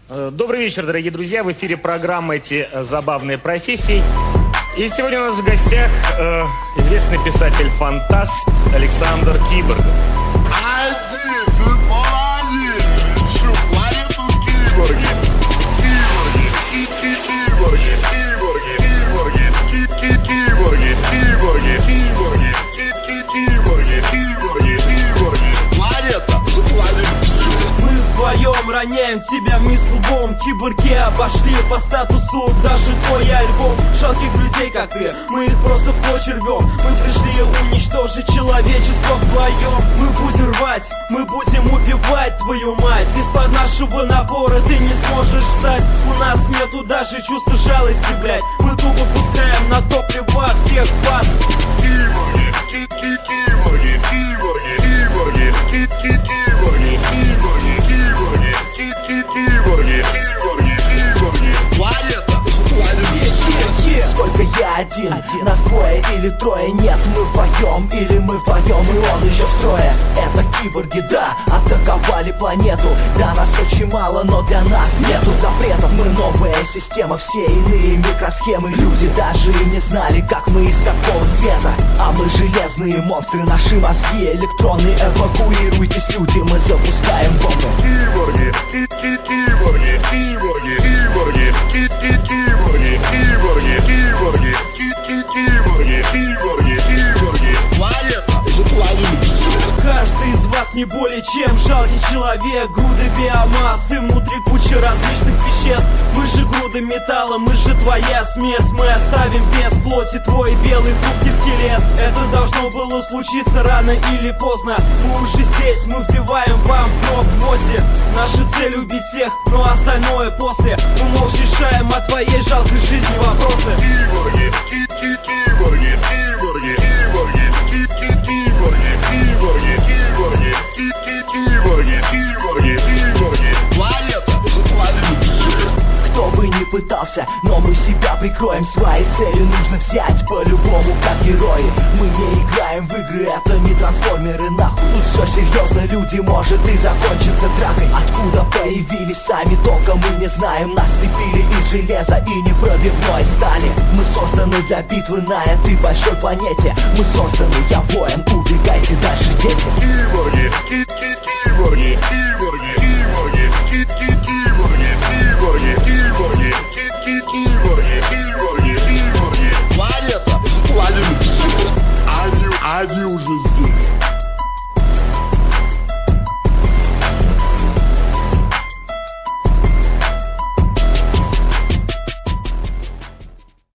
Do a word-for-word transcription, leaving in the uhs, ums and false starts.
Добрый вечер, дорогие друзья. В эфире программа «Эти забавные профессии». И сегодня у нас в гостях э, известный писатель-фантаст Александр Киборгов. Один, молодец! Еще планету киборги! Киборги! Ки-ки-киборги! Киборги! Киборги! Ки-ки-киборги! Киборги! Киборги! Ки-ки-киборги! Киборги! Киборги! Планета! Планета! Мы вдвоем роняем тебя вниз лбом. Киборги обошли по статусу даже твой альбом. Жалких людей, как ты, мы их просто в клочья рвем. Мы пришли уничтожить человечество вдвоем. Мы будем рвать, мы будем убивать твою мать. Из-под нашего напора ты не сможешь встать. У нас нету даже чувства жалости, блять. Мы тупо пускаем на топливо всех вас. Киборги! Ки-ки-киборги! Киборги! Киборги! Ки-ки-киборги! Киборги! Киборги! Ки-ки-киборги! Киборги! Киборги! Планета! Планета! Сколько я один, один, нас двое или трое. Нет, мы вдвоем, или мы вдвоем, и он еще в строе. Это киборги, да, атаковали планету. Да, нас очень мало, но для нас нету запретов. Мы новая система, все иные микросхемы. Люди даже и не знали, как мы из какого света. А мы железные монстры, наши мозги электронные. Эвакуируйтесь, люди, мы запускаем бомбы. Киборги! Ки-ки-киборги! Киборги! Киборги! Ки-ки-киборги! Киборги! Киборги! Ки-ки-киборги! Киборги! Киборги! Планета! Планета! Каждый из вас не более чем жалкий человек. Груды биомассы, внутри куча различных веществ. Мы же груды металла, мы же твоя смерть. Мы оставим без плоти твой белый хрупкий скелет. Это должно было случиться рано или поздно. Мы уже здесь, мы вбиваем вам в ног гвозди. Наша цель убить всех, но остальное после. Мы молча решаем о твоей жалкой жизни вопросы. Киборги! Ки-ки-киборги! Киборги! Киборги! Ки-ки-киборги! Киборги! Киборги! Ки-ки-киборги! Киборги! Киборги! Планета! Планета! Кто бы ни пытался, но мы себя прикроем. Свои цели нужно взять по-любому, как герои. Мы не играем в игры, это не трансформеры, нахуй. Тут все серьезно, люди, может и закончится дракой. Откуда появились сами, только мы не знаем. Нас слепили из железа и непробивной стали. Мы созданы для битвы на этой большой планете. Мы созданы, я воин, убегайте дальше, дети. Киборги! Ки-ки-киборги!